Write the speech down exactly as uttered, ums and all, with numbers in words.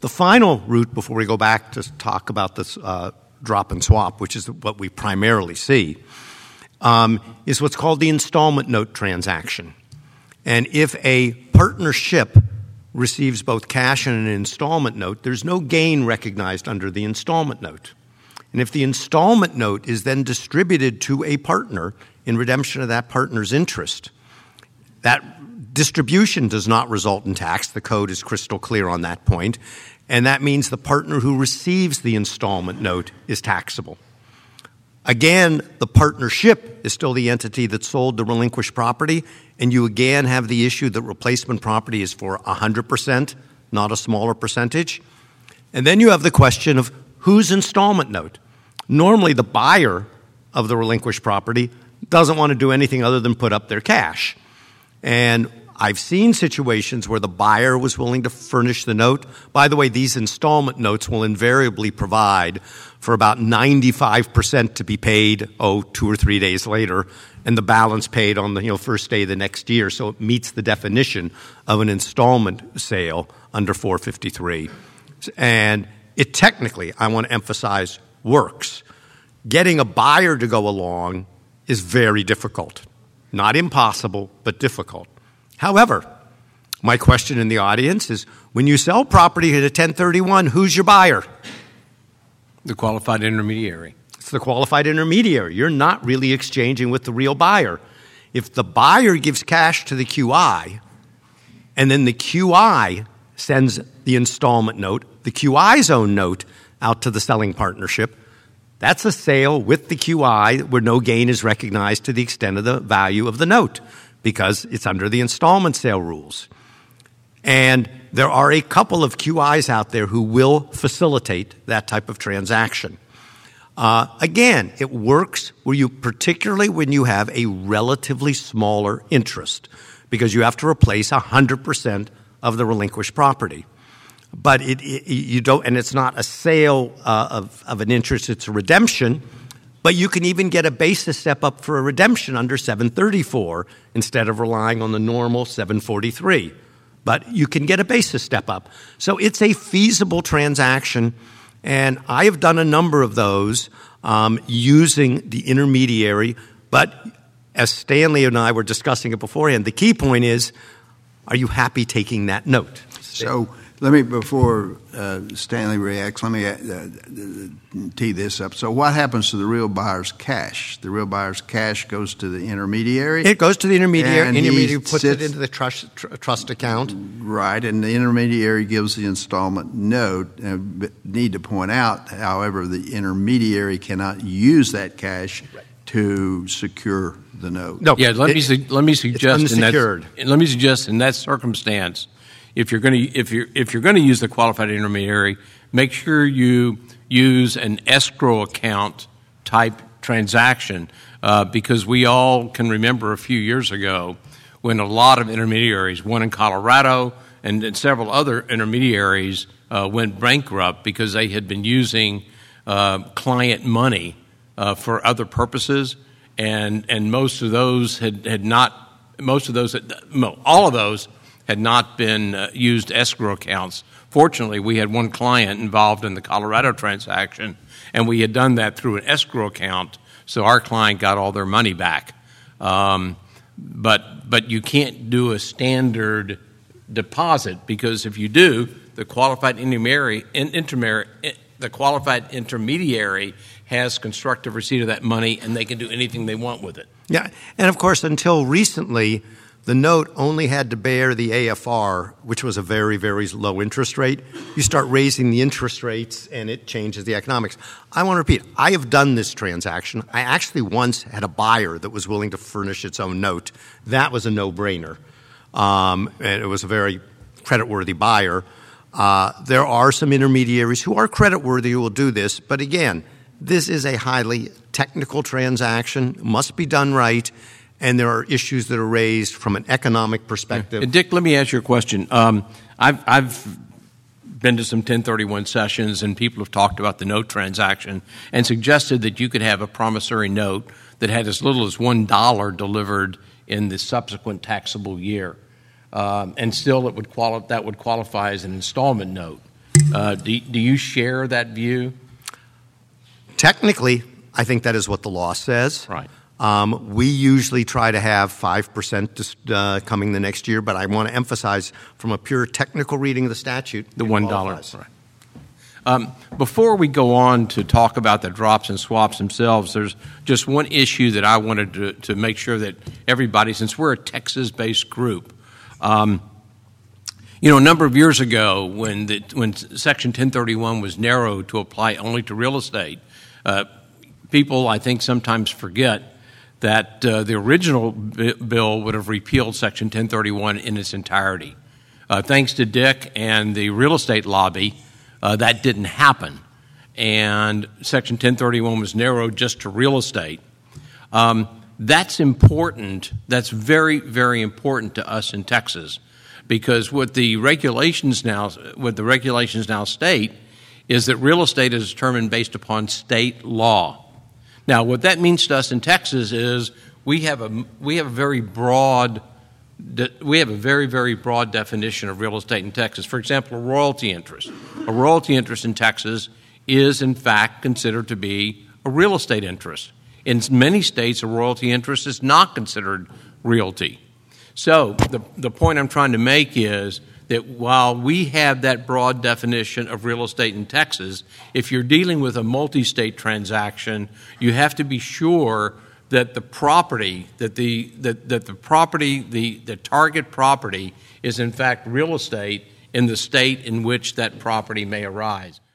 The final route, before we go back to talk about this uh, drop and swap, which is what we primarily see, um, is what's called the installment note transaction. And if a partnership receives both cash and an installment note, there's no gain recognized under the installment note. And if the installment note is then distributed to a partner in redemption of that partner's interest, that distribution does not result in tax. The code is crystal clear on that point. And that means the partner who receives the installment note is taxable. Again, the partnership is still the entity that sold the relinquished property, and you again have the issue that replacement property is for one hundred percent, not a smaller percentage. And then you have the question of whose installment note? Normally, the buyer of the relinquished property doesn't want to do anything other than put up their cash. And I've seen situations where the buyer was willing to furnish the note. By the way, these installment notes will invariably provide for about ninety-five percent to be paid, oh, two or three days later, and the balance paid on the you know, first day of the next year. So it meets the definition of an installment sale under four fifty-three. And it technically, I want to emphasize, works. Getting a buyer to go along is very difficult. Not impossible, but difficult. However, my question in the audience is, when you sell property at a ten thirty-one, who's your buyer? The qualified intermediary. It's the qualified intermediary. You're not really exchanging with the real buyer. If the buyer gives cash to the Q I, and then the Q I sends the installment note, the Q I's own note, out to the selling partnership, that's a sale with the Q I where no gain is recognized to the extent of the value of the note, because it's under the installment sale rules. And there are a couple of Q Is out there who will facilitate that type of transaction. Uh, again, it works where you, particularly when you have a relatively smaller interest, because you have to replace one hundred percent of the relinquished property. But it, it you don't, and it's not a sale uh, of, of an interest, it's a redemption. But you can even get a basis step up for a redemption under seven thirty-four instead of relying on the normal seven forty-three. But you can get a basis step up. So it's a feasible transaction, and I have done a number of those um, using the intermediary. But as Stanley and I were discussing it beforehand, the key point is, are you happy taking that note? So let me, before uh, Stanley reacts, let me uh, tee this up. So what happens to the real buyer's cash? The real buyer's cash goes to the intermediary? It goes to the intermediary. And intermediary puts sits, it into the trust, tr- trust account. Right, and the intermediary gives the installment note. Uh, but need to point out, however, the intermediary cannot use that cash right. to secure the note. No, yeah, let it, me su- let me suggest it's unsecured. in that, let me suggest in that circumstance, if you're going to if you're if you're going to use the qualified intermediary, make sure you use an escrow account type transaction, uh, because we all can remember a few years ago when a lot of intermediaries, one in Colorado and, and several other intermediaries, uh, went bankrupt because they had been using uh, client money uh, for other purposes, and and most of those had, had not most of those had, all of those. had not been uh, used escrow accounts. Fortunately, we had one client involved in the Colorado transaction, and we had done that through an escrow account, so our client got all their money back. Um, but but you can't do a standard deposit, because if you do, the qualified intermediary, intermediary the qualified intermediary has constructive receipt of that money, and they can do anything they want with it. Yeah, and of course, until recently, the note only had to bear the A F R, which was a very, very low interest rate. You start raising the interest rates, and it changes the economics. I want to repeat, I have done this transaction. I actually once had a buyer that was willing to furnish its own note. That was a no-brainer. Um, and it was a very creditworthy buyer. Uh, there are some intermediaries who are creditworthy who will do this, but again, this is a highly technical transaction, must be done right, and there are issues that are raised from an economic perspective. Yeah. Dick, let me ask you a question. Um, I've, I've been to some ten thirty-one sessions, and people have talked about the note transaction and suggested that you could have a promissory note that had as little as one dollar delivered in the subsequent taxable year, um, and still it would quali- that would qualify as an installment note. Uh, do, do you share that view? Technically, I think that is what the law says. Right. Um, we usually try to have five percent uh, coming the next year, but I want to emphasize from a pure technical reading of the statute, the one dollar. Right. Um, before we go on to talk about the drops and swaps themselves, there's just one issue that I wanted to, to make sure that everybody, since we're a Texas-based group, um, you know, a number of years ago when the, when Section ten thirty-one was narrowed to apply only to real estate, uh, people, I think, sometimes forget that uh, the original b- bill would have repealed Section ten thirty-one in its entirety. Uh, thanks to Dick and the real estate lobby, uh, that didn't happen, and Section ten thirty-one was narrowed just to real estate. Um, that's important. That's very, very important to us in Texas, because what the regulations now, what the regulations now state, is that real estate is determined based upon state law. Now, what that means to us in Texas is we have a we have a very broad we have a very very broad definition of real estate in Texas. For example, a royalty interest. A royalty interest in Texas is in fact considered to be a real estate interest. In many states, a royalty interest is not considered realty. So the the point I'm trying to make is that while we have that broad definition of real estate in Texas, if you're dealing with a multi-state transaction, you have to be sure that the property, that the that, that the property, the, the target property is in fact real estate in the state in which that property may arise.